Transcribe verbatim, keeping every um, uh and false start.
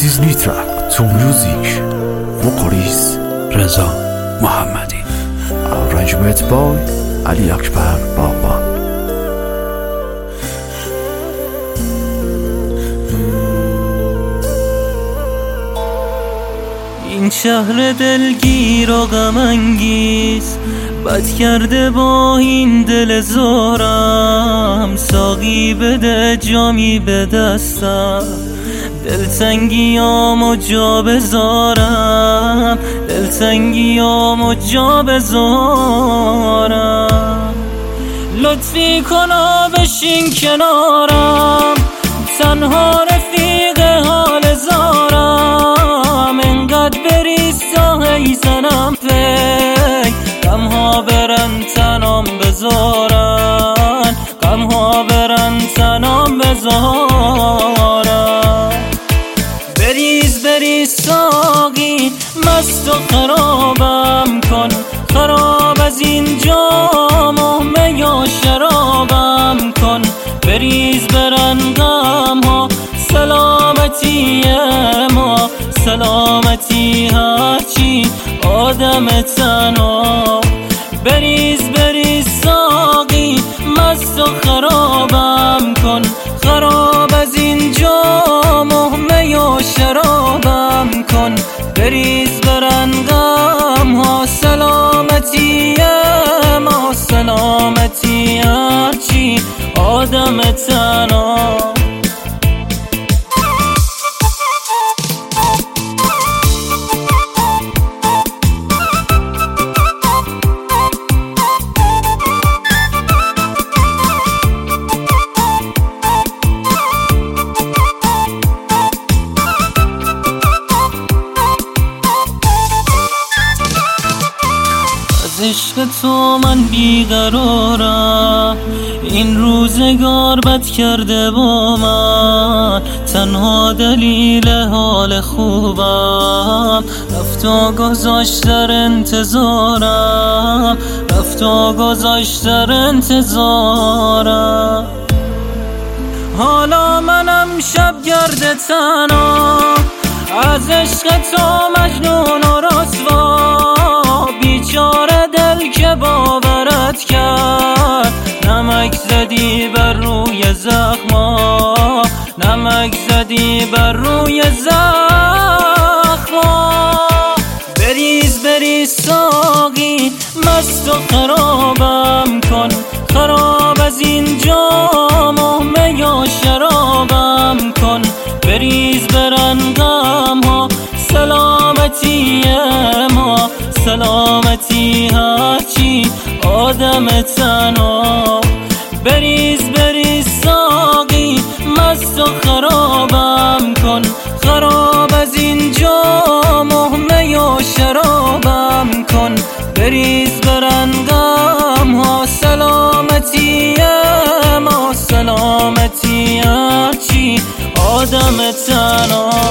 This is new track to music. Vocalist Reza Mohammadi. Arrangement by Ali Akbar Baba. این شهر دلگیر و غم انگیز بد کرده با این دل زارم. ساقی بده جامی به دستم، دلتنگیامو جا بذارم، دلتنگیامو جا بذارم. لطفی کنا بشین کنارم، تنها رفیق حال زارم. انقدر بریستا هی زنم فکر، غمها برن تنام بذارن، غمها برن تنام بذارن. بریز بریز ساقی مست و خرابم کن، خراب از این جام و می و شرابم کن. بریز برن غمها سلامتی ما، سلامتی هرچی آدم تنها. بریز بریز ساقی مست و خرابم کن، خراب از این جام و می و شرابم کن. بریز برن غمها سلامتی ما، سلامتی هرچی آدم تنها. عشق تو من بیقرارم، این روزگار بد کرده با من. تنها دلیل حال خوبم رفت و گذاشت در انتظارم، رفت و گذاشت در انتظارم. حالا منم شب گرد تنها، از عشق تو مجنون و رسوا. بیچاره دل که باورت کرد، نمک زدی بر روی زخما، نمک زدی بر روی زخما. بریز بریز ساقی مست و خرابم کن، خراب از این جام و می و شرابم کن. بریز برن غمها سلامتی ما، سلامتی هرچی آدم تنها. بریز بریز ساقی مست و خرابم کن، خراب از این جام و می و شرابم کن. بریز برن غمها سلامتی ما، سلامتی هرچی آدم تنها.